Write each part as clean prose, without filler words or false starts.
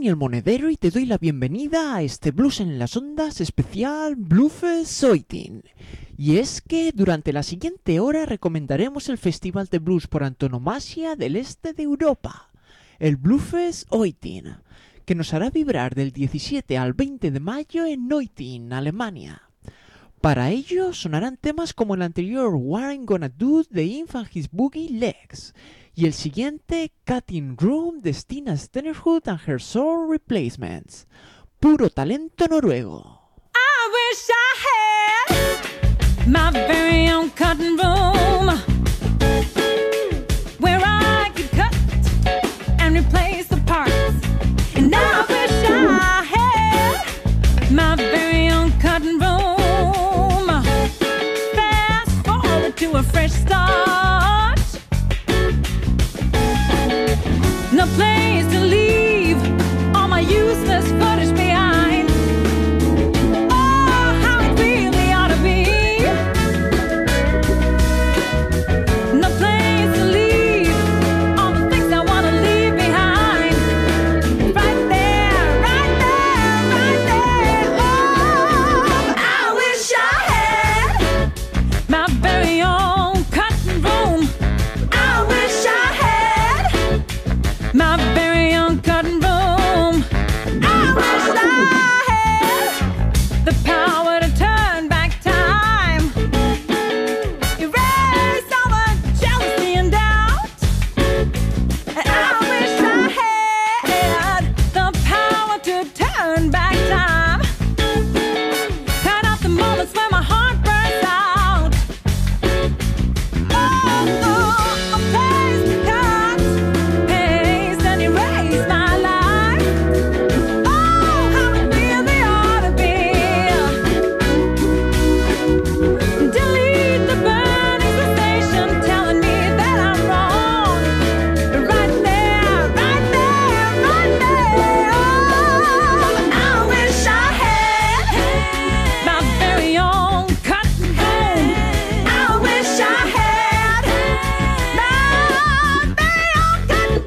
Daniel Monedero y te doy la bienvenida a este Blues en las Ondas especial Bluefest 18. Y es que durante la siguiente hora recomendaremos el festival de blues por antonomasia del este de Europa, el Bluefest 18, que nos hará vibrar del 17 al 20 de mayo en Neutin, Alemania. Para ello sonarán temas como el anterior What I'm Gonna Do de Inf and His Boogie Legs y el siguiente Cutting Room de Stina Stennerud and Her Soul Replacements. Puro talento noruego. I wish I had my very own cutting room where I could cut and replace the parts. And I wish I had my very own cutting room. Fast forward to a fresh start. No place to leave all my useless footage behind. Oh, how it really ought to be. No place to leave all the things I want to leave behind. Right there, right there, right there. Oh, I wish I had my very own cutting room. I wish I had my very own cutting room. I wish I had the power to turn back time, erase all the jealousy and doubt. And I wish I had the power to turn back time, cut out the moments when my heart burns out. Oh, a place to cut, paste and erase my life. Oh, how it really ought to be. Delete the burning sensation telling me that I'm wrong. Right there, right there, right there. Oh, I wish I had my very own cutting room. I wish I had my very own cutting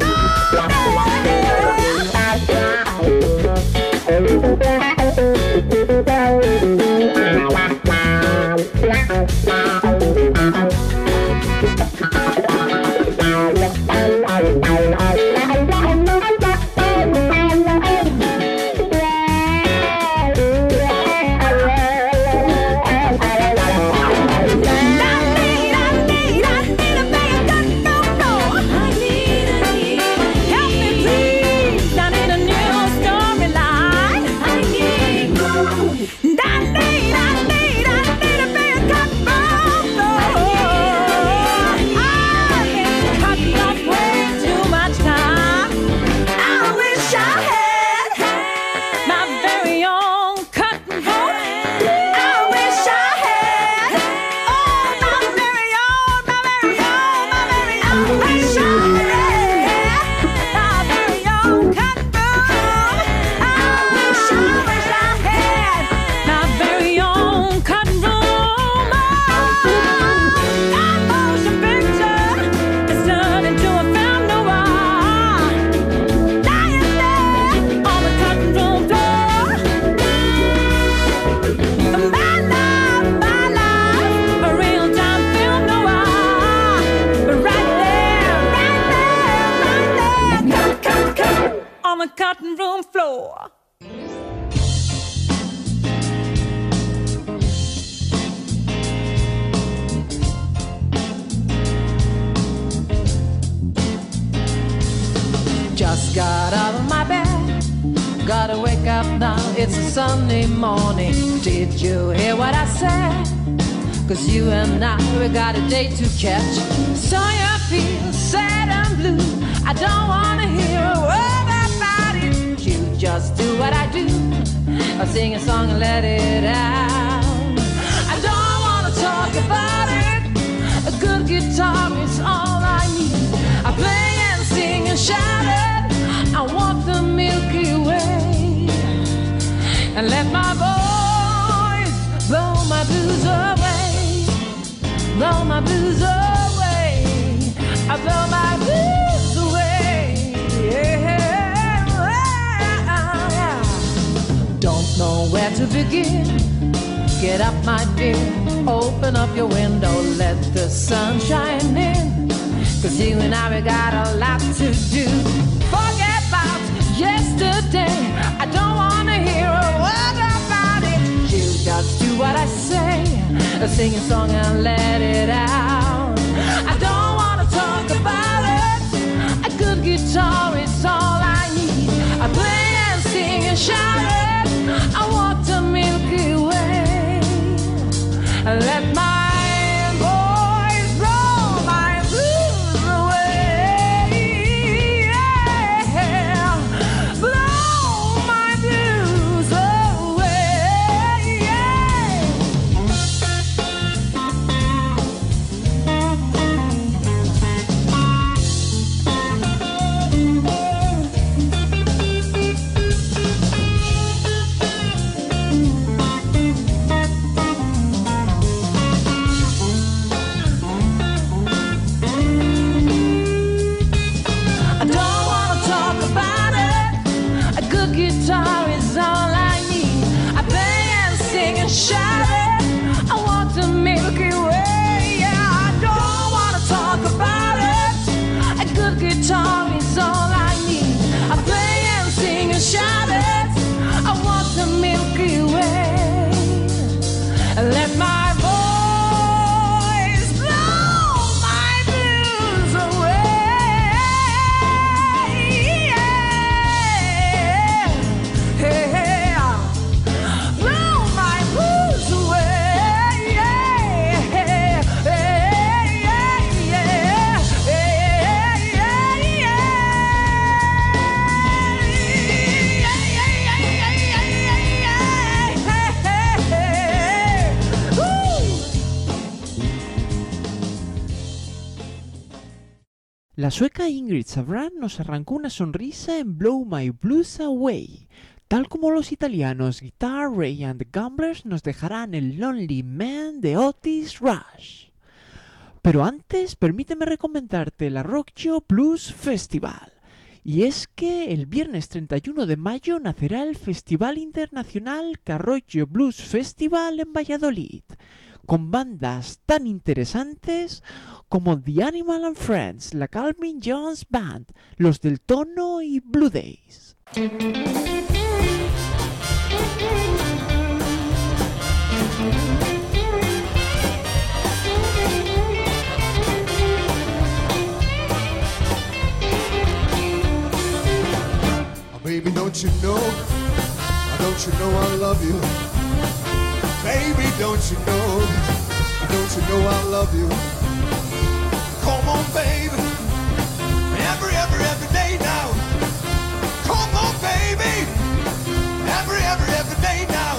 cutting room floor. Just got out of my bed, gotta wake up now, it's a Sunday morning. Did you hear what I said? 'Cause you and I, we got a date to catch. So you feel sad and blue, I don't wanna hear a word about it. You just do what I do, I sing a song and let it out. I don't wanna talk about it, a good guitar is all I need. I play and sing and shout it, I walk the Milky Way and let my voice blow my blues away, blow my blues away, I blow my blues away. Yeah. to begin. Get up, my dear, open up your window, let the sun shine in. 'Cause you and I, we got a lot to do. Forget about yesterday, I don't wanna hear a word about it. You just do what I say, sing a song and let it out. I don't wanna talk about it, a good guitar is all I need. I play and sing and shout it, I walk the Milky Way. Let my voice blow my blues away. Yeah. Blow my blues away. Yeah. I don't wanna talk about it, a good guitar is all I need. I play and sing and shout it, I walk the Milky Way. Yeah, I don't wanna talk about it, a good guitar is all I need. I play and sing and shout it, I walk the Milky Way. Let my voice blow my blues away. Yeah. Blow my blues away. La sueca Ingrid Sabran nos arrancó una sonrisa en Blow My Blues Away, tal como los italianos Guitar Ray and the Gamblers nos dejarán el Lonely Man de Otis Rush. Pero antes, permíteme recomendarte la Rock Yo Blues Festival. Y es que el viernes 31 de mayo nacerá el Festival Internacional Carrollo Blues Festival en Valladolid, con bandas tan interesantes como The Animal and Friends, la Calvin Jones Band, los del Tono y Blue Days. Baby, don't you know I love you? Baby, don't you know I love you? Come on, baby, every day now. Come on, baby, every day now.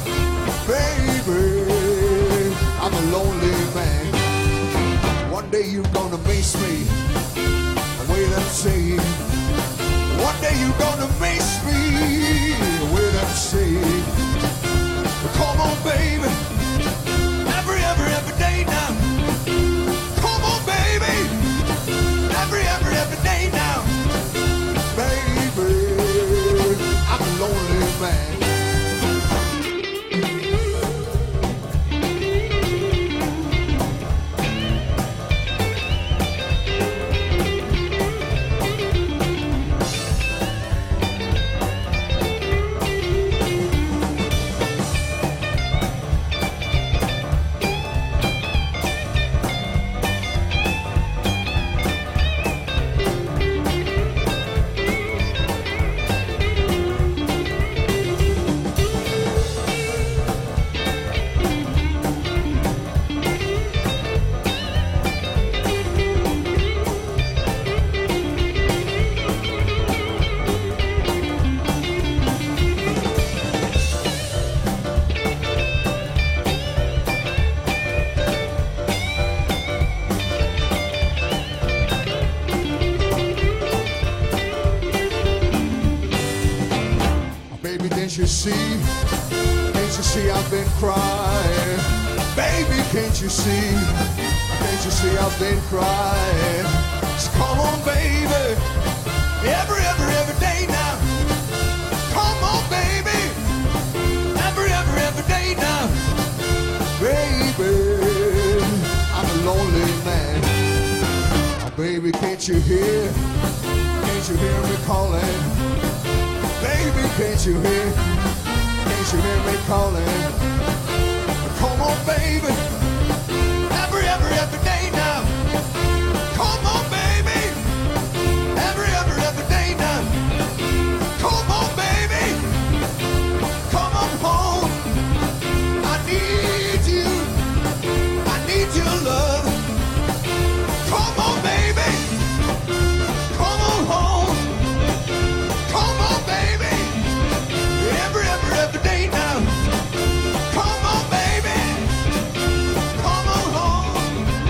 Baby, I'm a lonely man. One day you're gonna miss me, the way them say. One day you're gonna miss me, the way them say. Come on, baby, every day now. Come on, baby, every day now. Baby, I'm a lonely man. Can't you see I've been crying? Baby, can't you see I've been crying? So come on, baby, every day now. Come on, baby, every Baby, can't you hear? Can't you hear me calling? Baby, can't you hear? Can't you hear me calling? Come on, baby. Every day now. Come on, baby. Every day now. Come on, baby. Come on home. I need you. I need your love. Come on, baby. Come on home. Come on, baby. Every day now. Come on, baby. Come on home.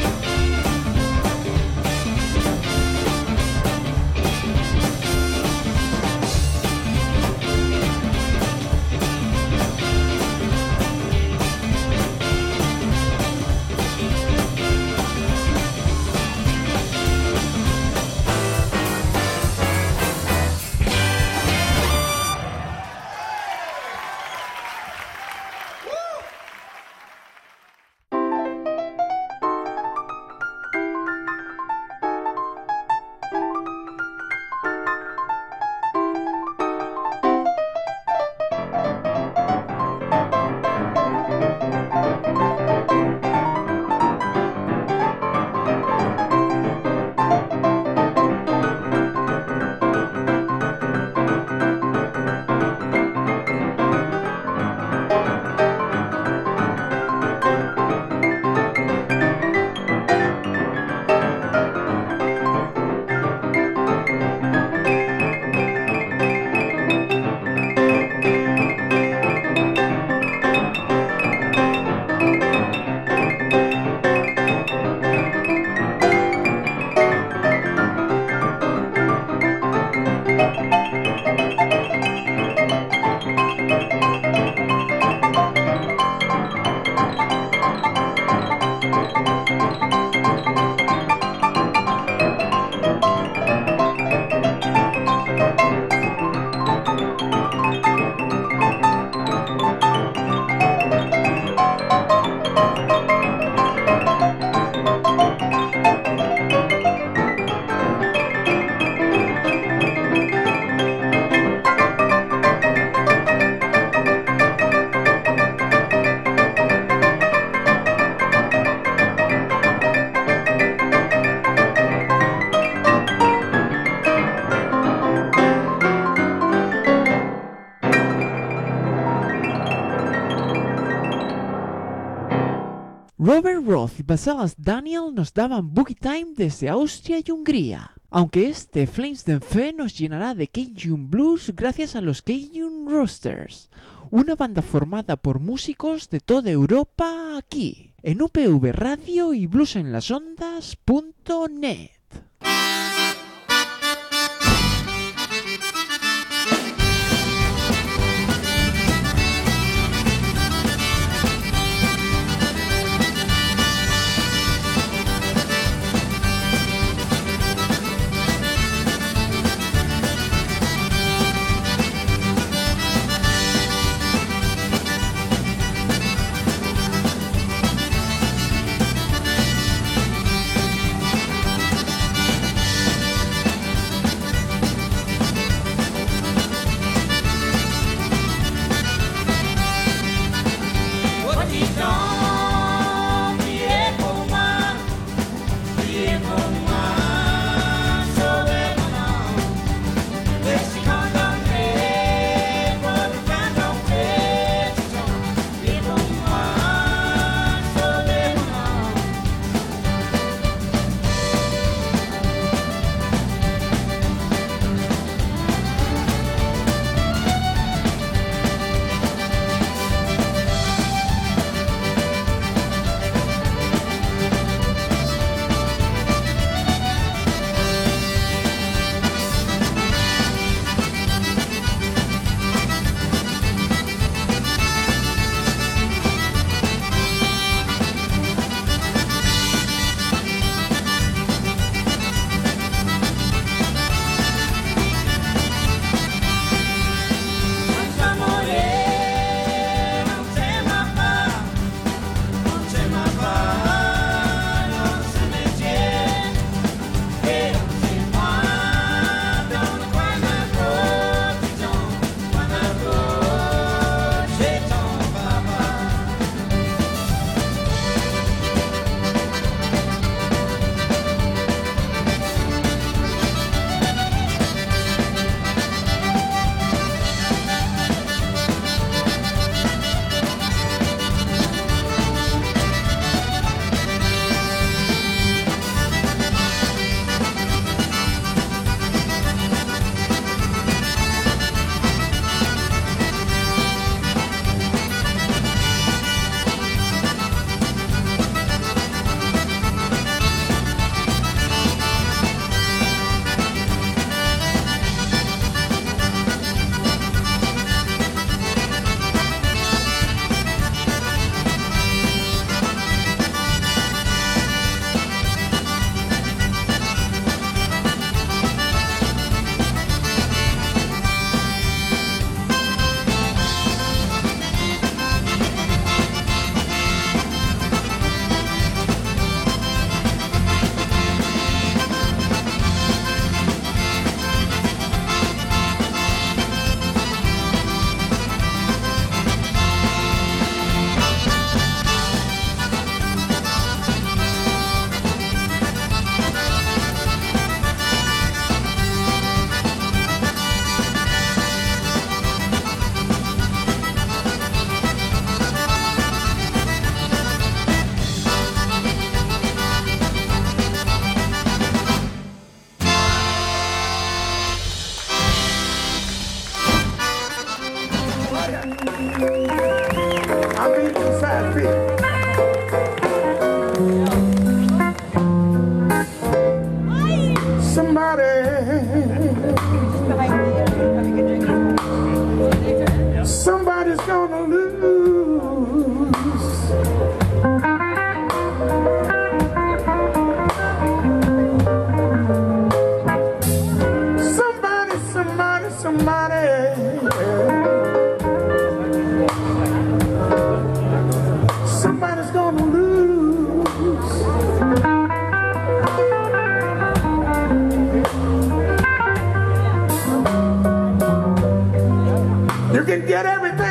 Robert Roth y Vasas Daniel nos daban Boogie Time desde Austria y Hungría. Aunque este Flames d'Enfer nos llenará de Cajun Blues gracias a los Cajun Roasters, una banda formada por músicos de toda Europa aquí, en UPV Radio y bluesenlasondas.net.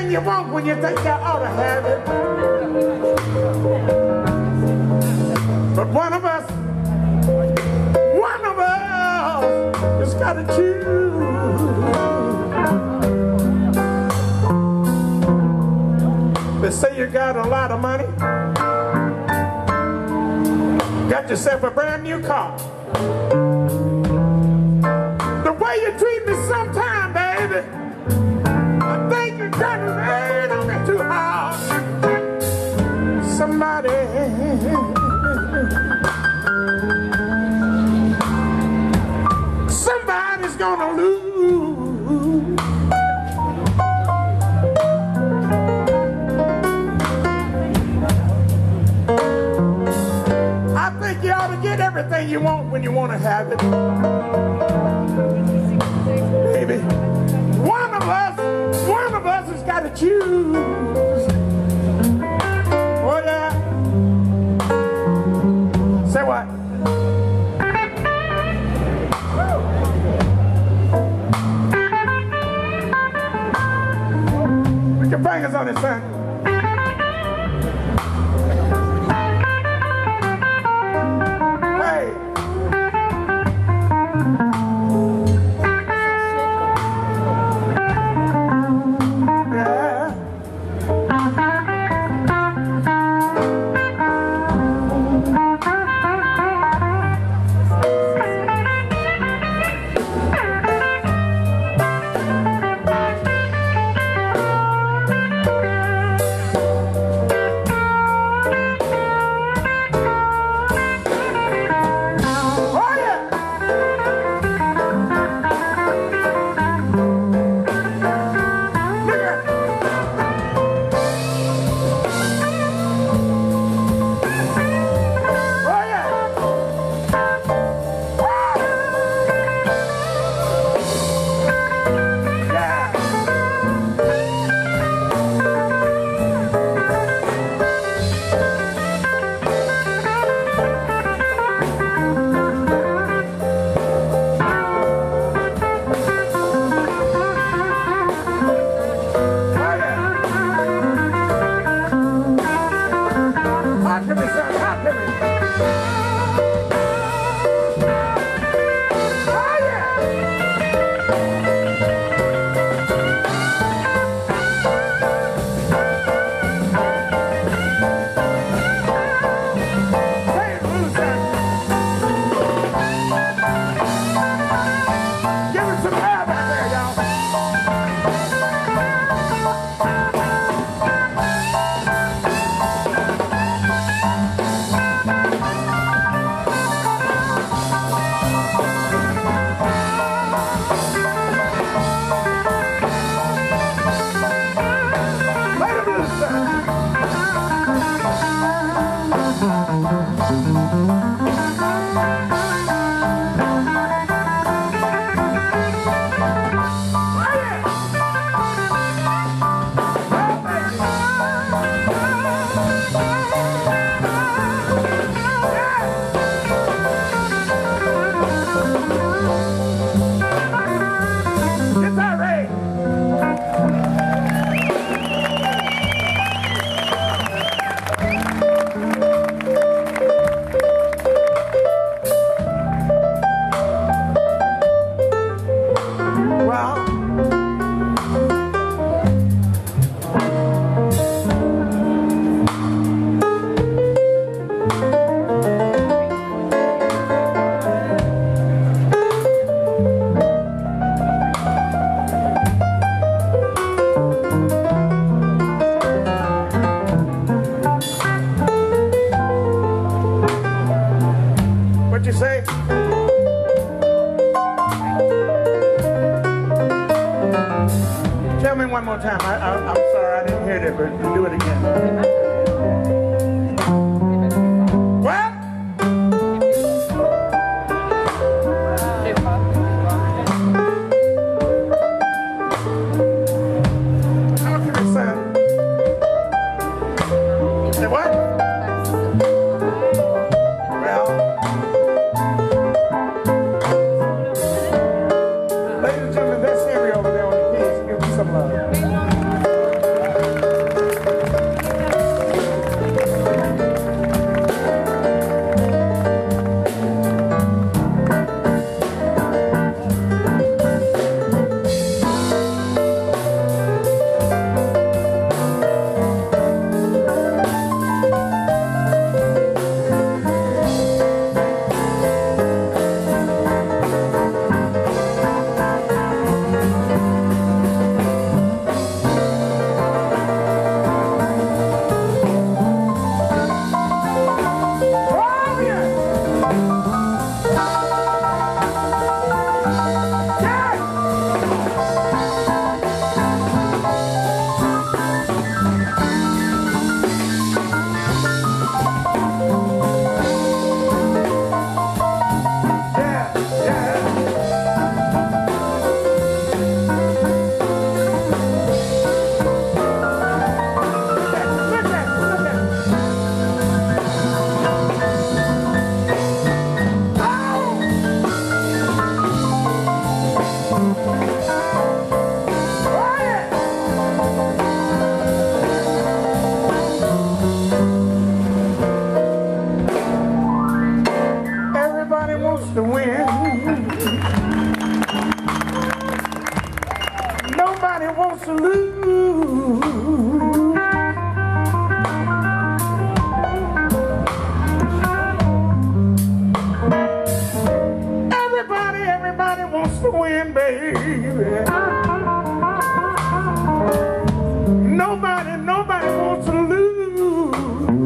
everything you want when you think you ought to have it. But one of us just gotta choose. They say you got a lot of money, got yourself a brand new car. The way you treat me sometime, baby, I think you're trying to rain on me too hard. Somebody's gonna lose. I think you ought to get everything you want when you want to have it. Baby, one of us has got to choose. Oh yeah. Say what? Put your fingers on it, son. One more time. I'm sorry, I didn't hear that, but do it again. Well, okay, son. Say what? Well, ladies and gentlemen, that's Henry over there on the keys. Give me some love.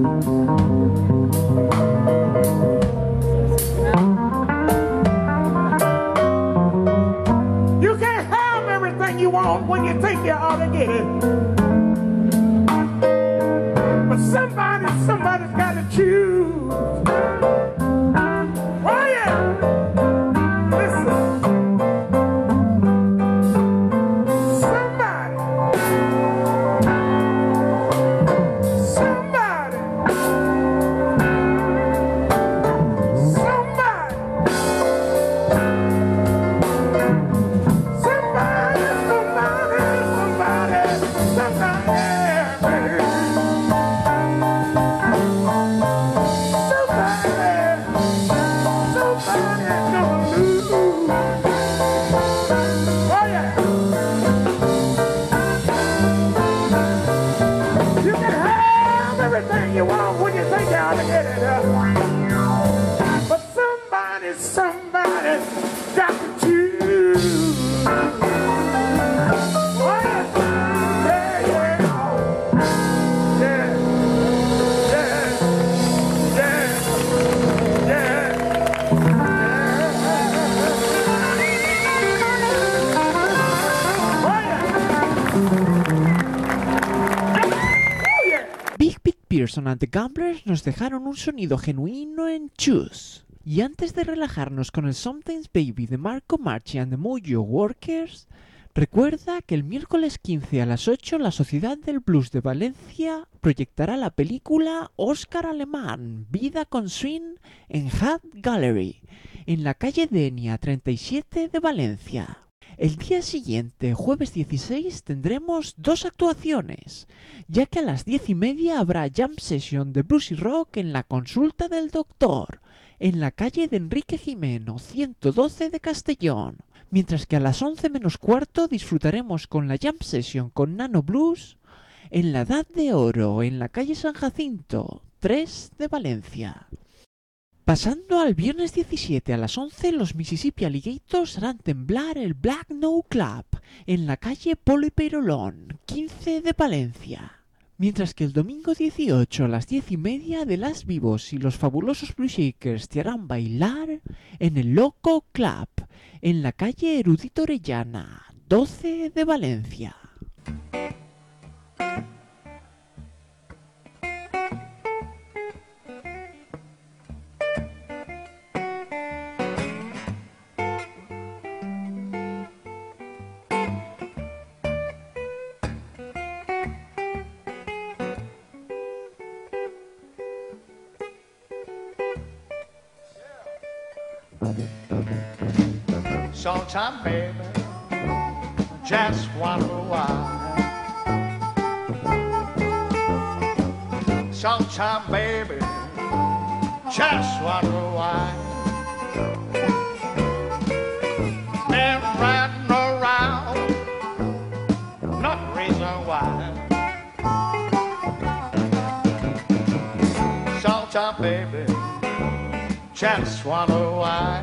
You can't have everything you want when you think you ought to get it. But somebody's got to choose. Oh yeah. Listen. Somebody. You want when you think you ought to get it. But somebody's got to choose. Oh, yeah. Yeah, yeah. Yeah. Yeah. Yeah. Yeah. Oh, yeah. Big Pete Pearson and the Gamblers nos dejaron un sonido genuino en Choose. Y antes de relajarnos con el Something's Baby de Marco Marchi and the Mojo Workers, recuerda que el miércoles 15 a las 8 la Sociedad del Blues de Valencia proyectará la película Oscar Alemán, Vida con Swing en Hat Gallery, en la calle Denia 37 de Valencia. El día siguiente, jueves 16, tendremos dos actuaciones, ya que a las 10:30 habrá Jam Session de Blues y Rock en la Consulta del Doctor, en la calle de Enrique Jimeno, 112 de Castellón, mientras que a las 11 menos cuarto disfrutaremos con la Jam Session con Nano Blues en la Edad de Oro, en la calle San Jacinto, 3 de Valencia. Pasando al viernes 17 a las 11, los Mississippi Alligators harán temblar el Black No Club en la calle Polo y Peirolón, 15 de Valencia. Mientras que el domingo 18 a las 10:30 de Las Vivos y los fabulosos Blue Shakers te harán bailar en el Loco Club en la calle Erudito Orellana, 12 de Valencia. Sometime, baby, just wonder why. Sometime, baby, just wonder why. Been riding around, not reason why. Sometime, baby, just wonder why.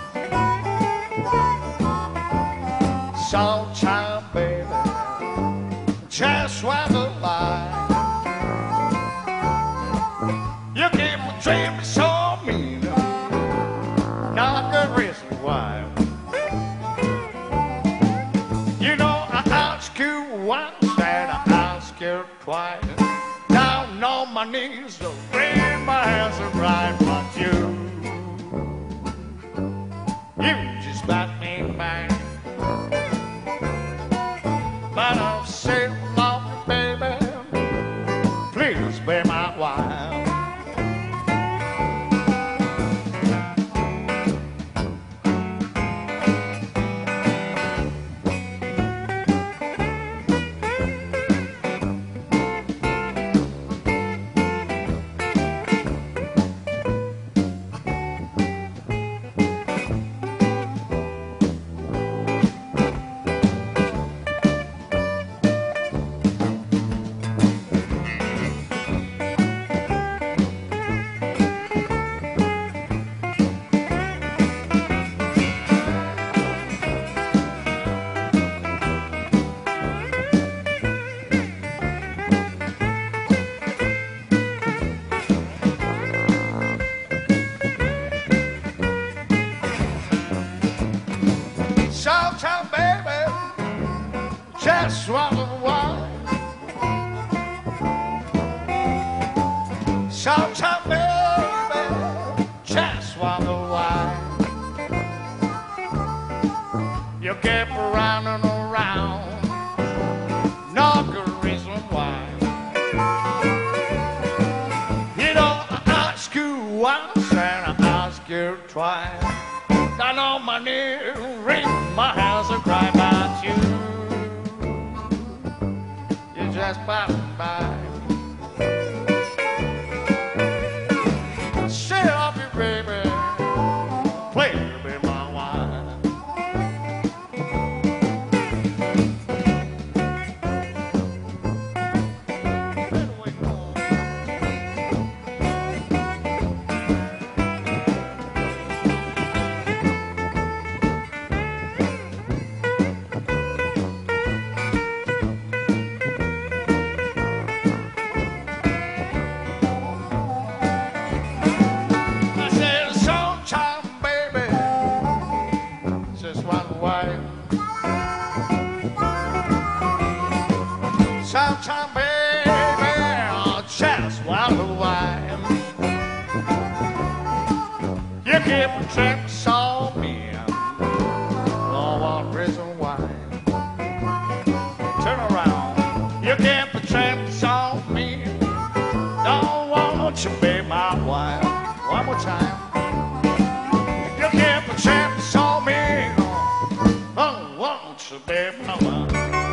Sometime, baby, just wonder why. You keep treating me so mean, not the reason why. You know I asked you once and I asked you twice. Down on my knees, so raise my hands and cry, but you just back me back. But I'll say, love me, baby, please be my wife. Sometimes, baby, just wonder why you keep running around. No good reason why. You know, I ask you once and I ask you twice. Down on my knees, wring my hands and cry about you. You just pass by. Say up you, baby. Please be my wife. I said, sometime, baby, just one way. Sometime, baby, just one way. You keep tricks on me. No one reason why. Turn around. You keep tricks on me. Don't want you be my wife. One more time. You keep a chance on me. Don't want you be my wife.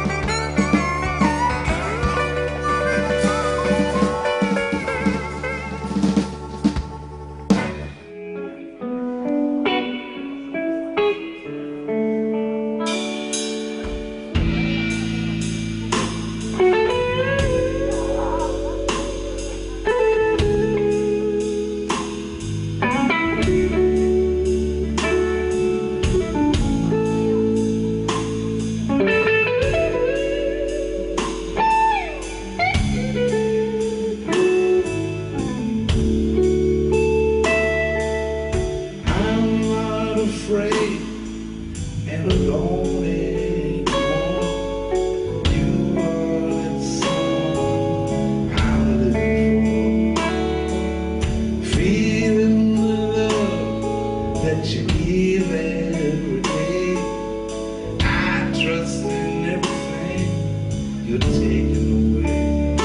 I'm not afraid and alone anymore. You are the song I'm living for. Feeling the love that you give every day. I trust in everything you're taking away.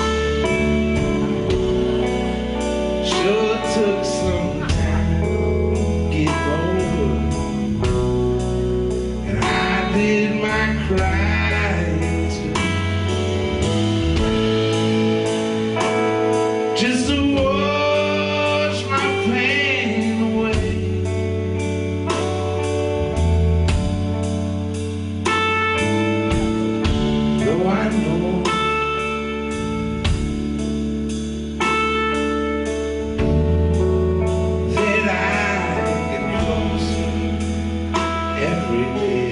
Sure took some time to get over, and I did my crying too, just to wash my pain away. Though I know that I get closer every day.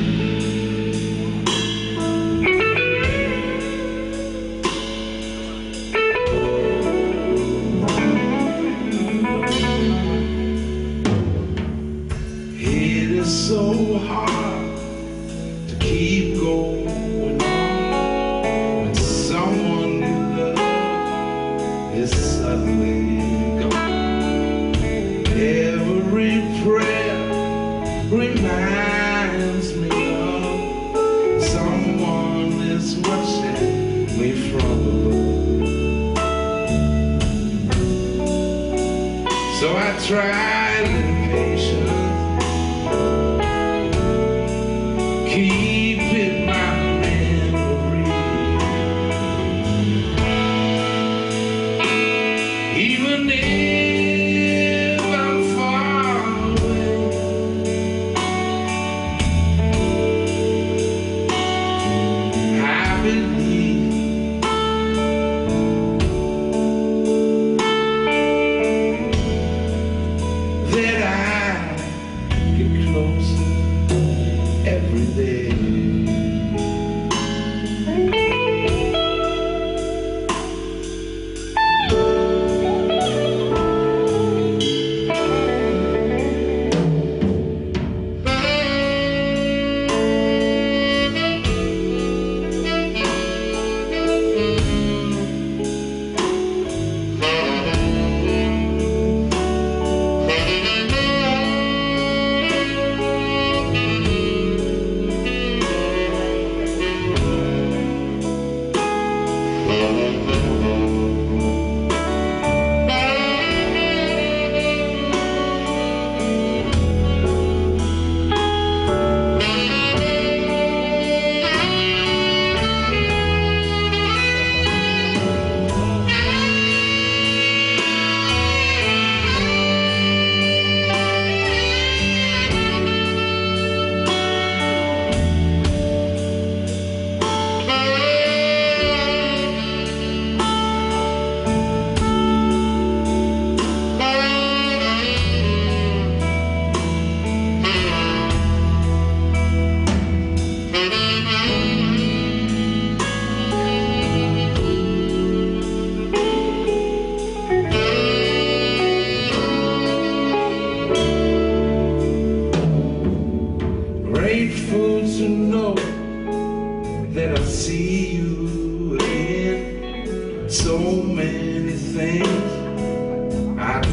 It is so hard to keep going on when someone you love is suddenly gone. Every prayer reminds me of someone is watching me from above. So I tried in patience, keep in my memory. Even if I'm far away, I believe that I get closer every day.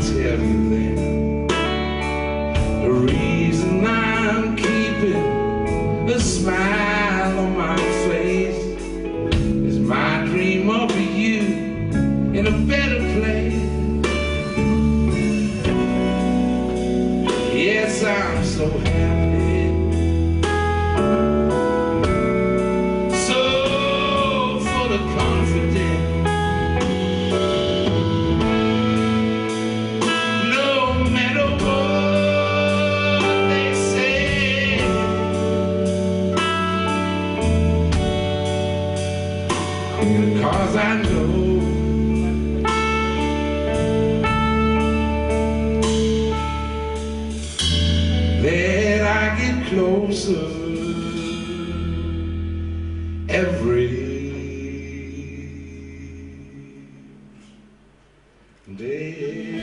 tell you then. The reason I'm keeping a smile on my face is my dream of you in a better place. Yes, I'm so happy, so full of confidence. No matter what they say, 'cause I know that I get closer every day.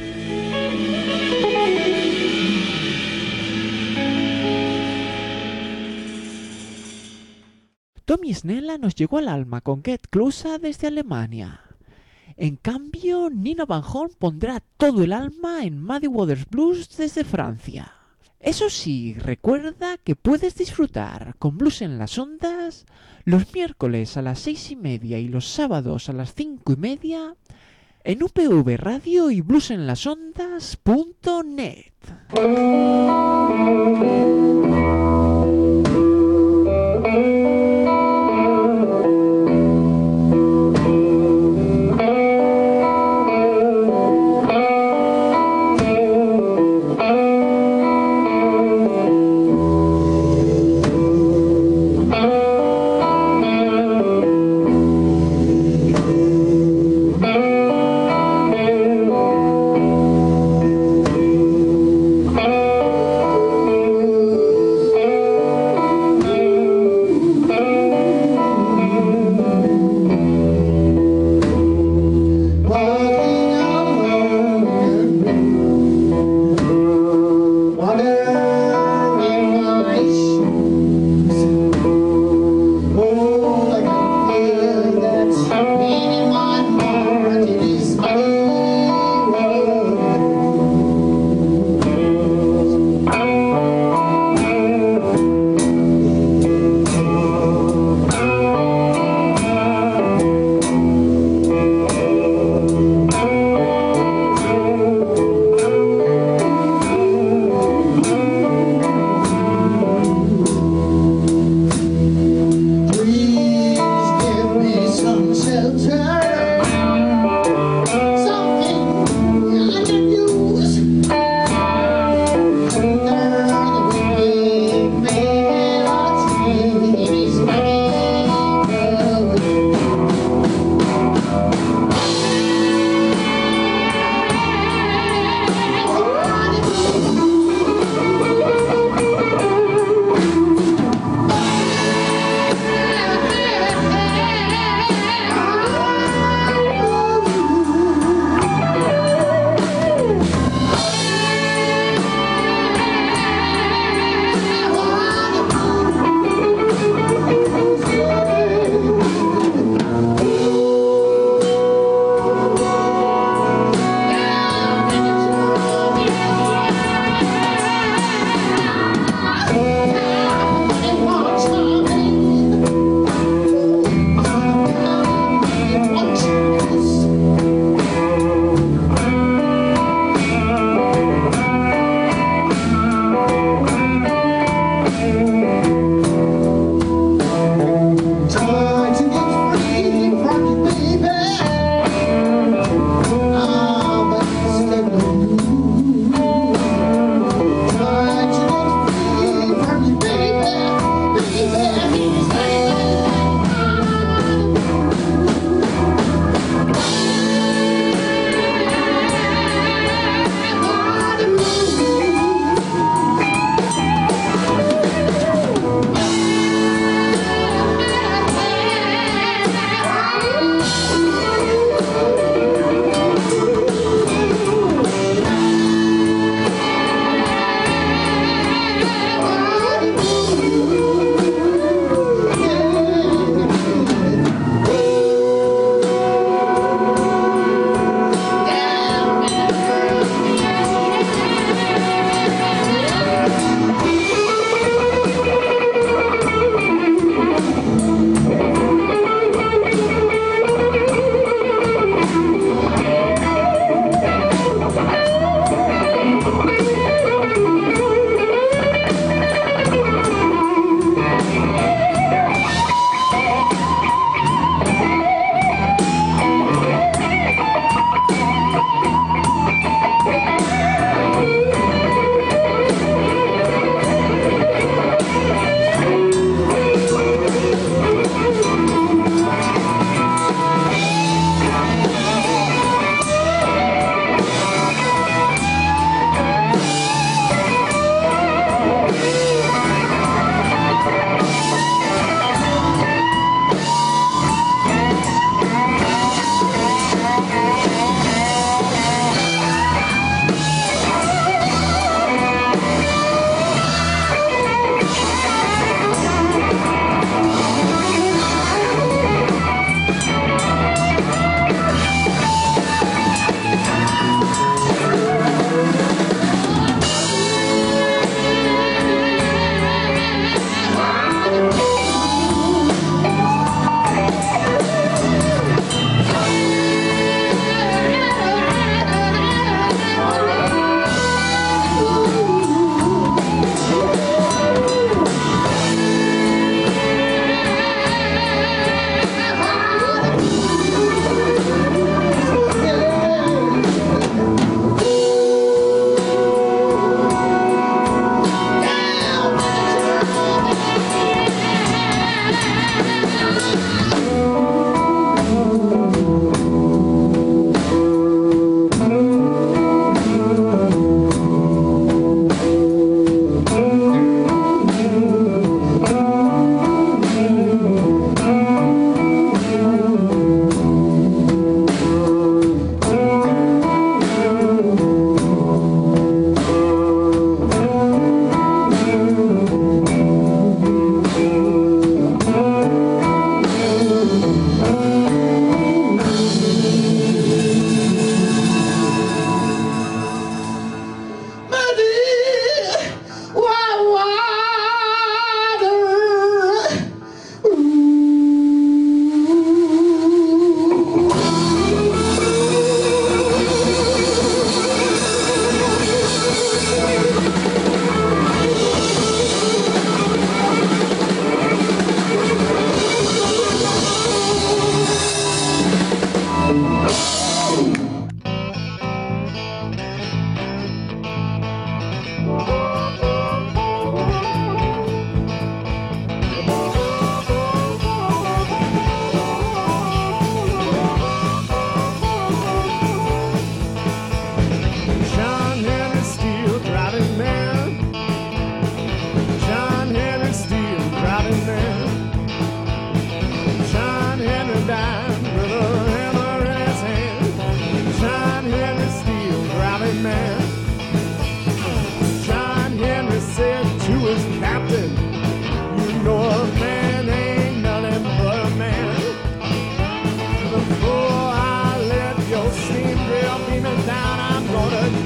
Tommy Snella nos llegó al alma con Get Closer desde Alemania. En cambio, Nina Van Horn pondrá todo el alma en Muddy Waters Blues desde Francia. Eso sí, recuerda que puedes disfrutar con Blues en las Ondas los miércoles a las 6:30 y los sábados a las 5:30 en UPV Radio y bluesenlasondas.net.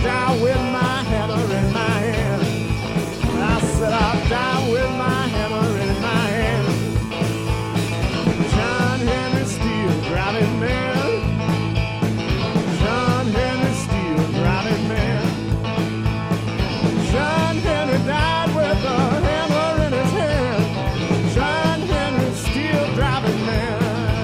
die with my hammer in my hand. I said I'll die with my hammer in my hand. John Henry Steele, driving man. John Henry Steele, driving man. John Henry died with a hammer in his hand. John Henry Steele, driving man.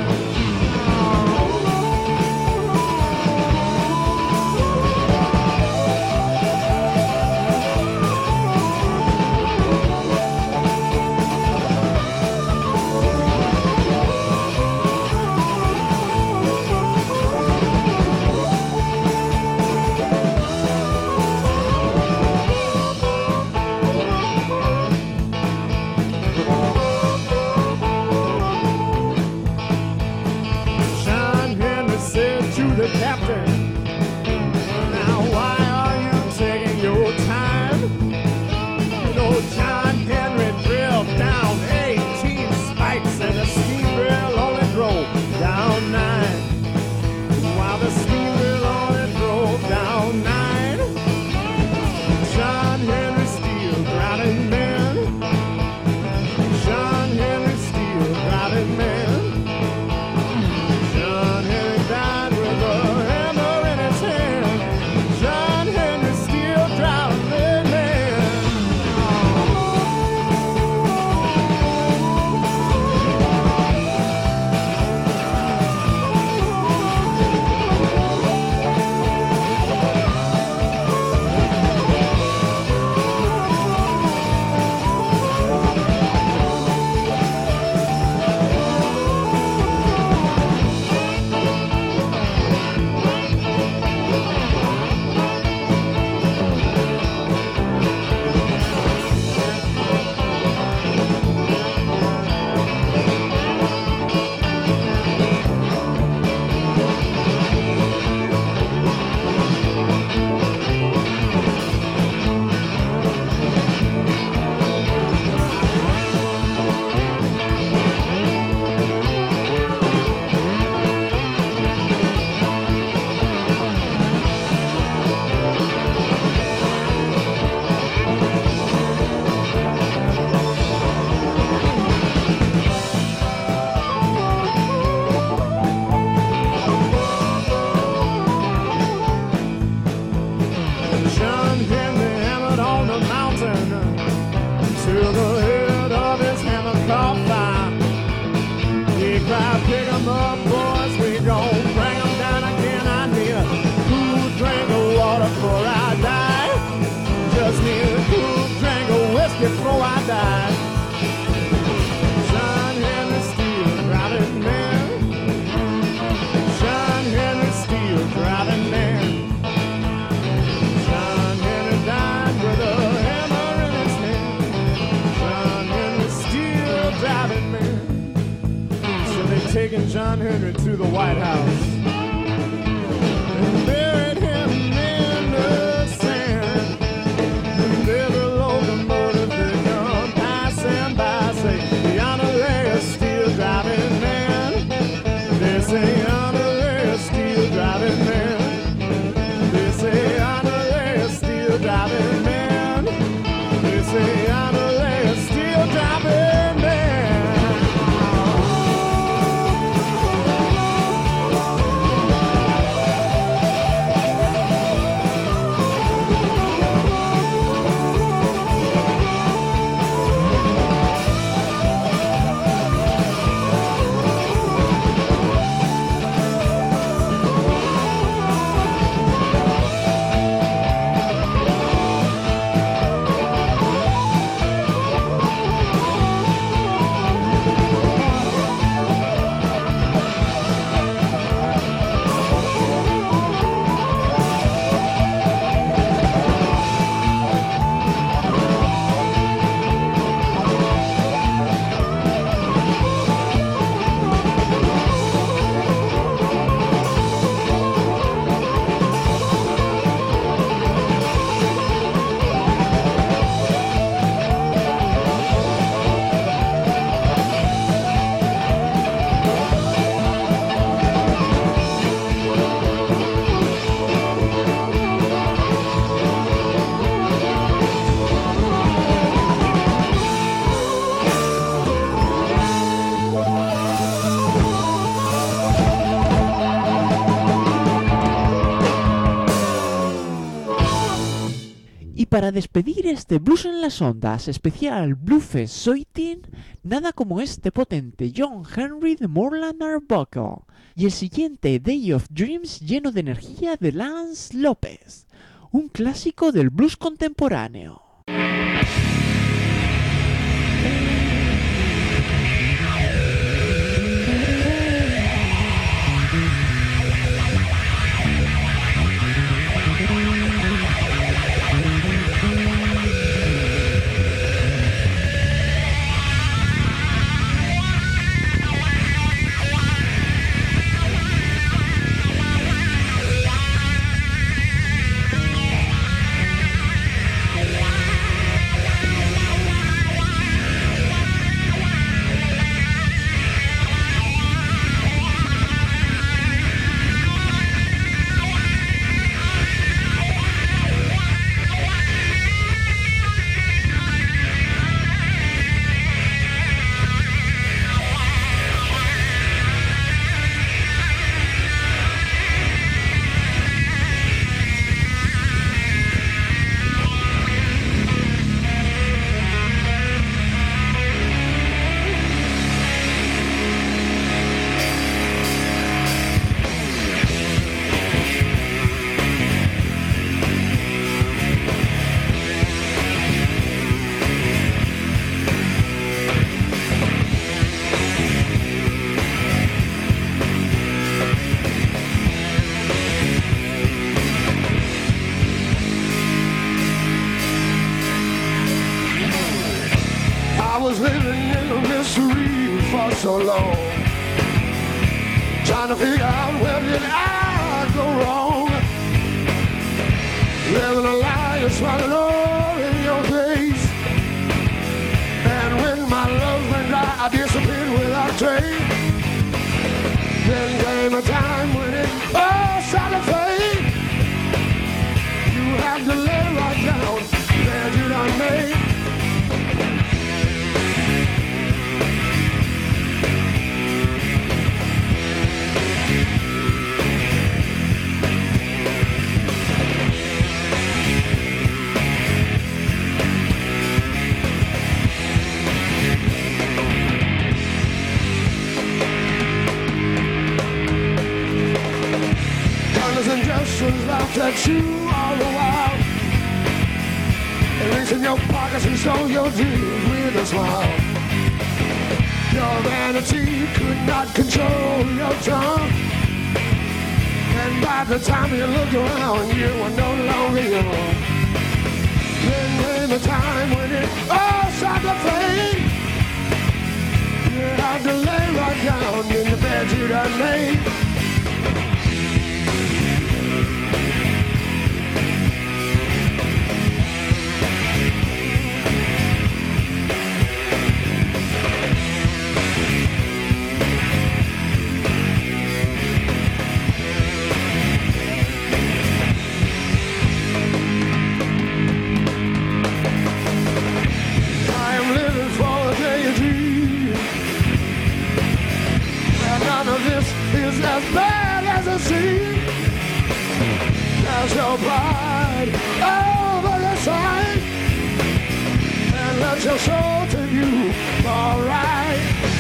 John Henry said to the captain, now why are you taking your time? You know John Henry drilled down 18 spikes and the steam drill only drove down 9. While the steam drill only drove down 9. John Henry Steele, driving man. John Henry Steele, driving man. John Henry died with a hammer in his hand. John Henry Steele, driving man. John Henry hammered on the mountain till the head of his hammer caught fire. He cried, pick 'em up, boys, we gon' bring 'em down again. I hear cool drink of water before I die. Just need a cool drink of whiskey before I die. John Henry Steele, driving man. John Henry Steele, driving man. John Henry died with a hammer in his hand. John Henry Steele, driving man. So they taken John Henry to the White House and buried him in the sand. And there's a locomotive that come passing by, say, yonder lay a steel driving man. They say yonder lay a steel driving man. They say yonder lay a steel driving man. They say yonder lay a steel driving man. para despedir este Blues en las Ondas especial Bluefest Soitin, nada como este potente John Henry de Moreland Arbuckle y el siguiente Day of Dreams lleno de energía de Lance López, un clásico del blues contemporáneo. So long, trying to figure out where did I go wrong. Living a lie and swallowing all in your face. And when my love went dry, I disappeared without trace. Then came a time when it all started to fade. You have to lay right down, that you done made. Suggestions laughed at you all the while, and reached in your pockets and stole your dreams with a smile. Your vanity could not control your tongue, and by the time you looked around, you were no longer young. Then came a time when it all started to fade. You had to lay right down in the bed you done made. As bad as it seems, cast your pride over the side and let your soul to you alright.